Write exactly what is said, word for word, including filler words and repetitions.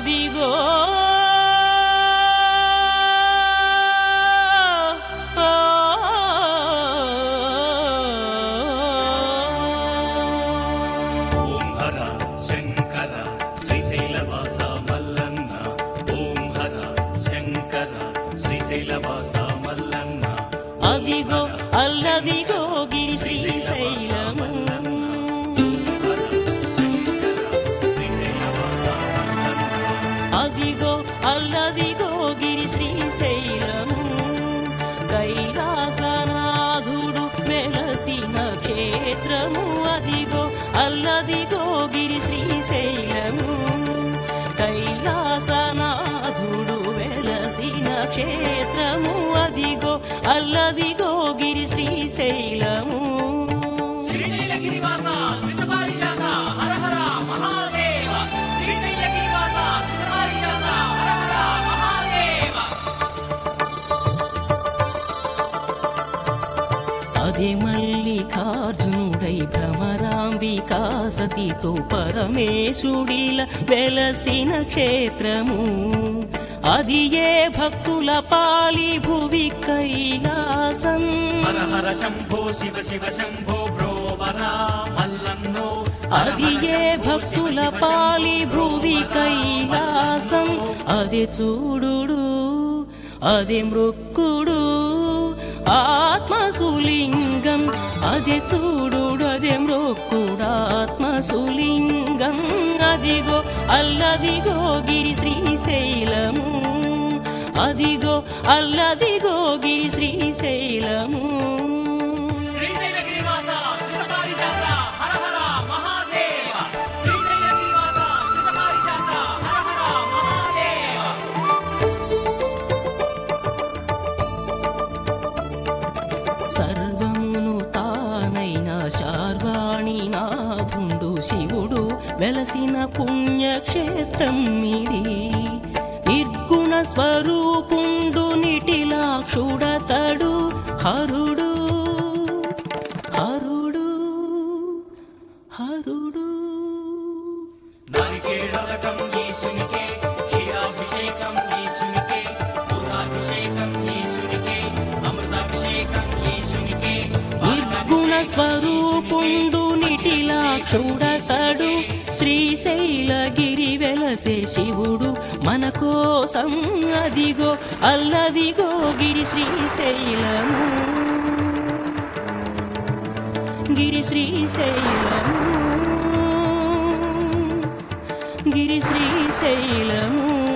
అదిగో అదిగో అల్లదిగో గిరి శ్రీశైలము అదిగో అల్లదిగో గిరి శ్రీశైలము కైలాసనాథుడు వెలసిన క్షేత్రము అదిగో అల్లదిగో గిరి శ్రీశైలము కైలాసనాథుడు వెలసిన క్షేత్రము అదిగో అల్లదిగో గిరి శ్రీశైలము శ్రీశైలగిరివాస శ్రీతపారిజాత హర హర మహాదేవ శ్రీశైలగిరివాస శ్రీతపారిజాత హర హర మహాదేవ అదే మల్లికార్జునుడై భ్రమరాంబికా సతితో పరమేశుడిల వెలసిన క్షేత్రము అది ఏ భక్తుల పాలి భువి కైలాసం హర హర శంభో శివ శివ శంభో బ్రోవరా మల్లన్నో అది ఏ భక్తుల పాలి భువి కైలాసం అది చూడుడు అది మృక్కుడు ఆత్మసులింగం అది చూడుడు అది మృక్కుడు ఆత్మసులింగం అదిగో అల్లదిగో గిరి శ్రీశైలము అదిగో అల్లదిగో గిరి శ్రీశైలము శ్రీశైలగిరివాస శ్రీతపారిజాత హర హర మహాదేవ శ్రీశైలగిరివాస శ్రీతపారిజాత హర హర మహాదేవ సర్వమును తానైన శార్వాణి నాథుండు శివుడు వెలసిన పుణ్యక్షేత్రం ఇది నిర్గుణ స్వరూపుండు నిటిలాక్షుడతడు హరుడు హరుడు హరుడు నారికేళవటం ఈశునికే క్షీరాభిషేకం ఈశునికే పూర్ణాభిషేకం ఈశునికే అమృతాభిషేకం ఈశునికే నిర్గుణ స్వరూపుండు నిటిలాక్షుడతడు శ్రీశైలగిరి వెలసే శివుడు మన కోసం అదిగో అల్లదిగో గిరి శ్రీశైలము గిరి శ్రీశైలము గిరి శ్రీశైలము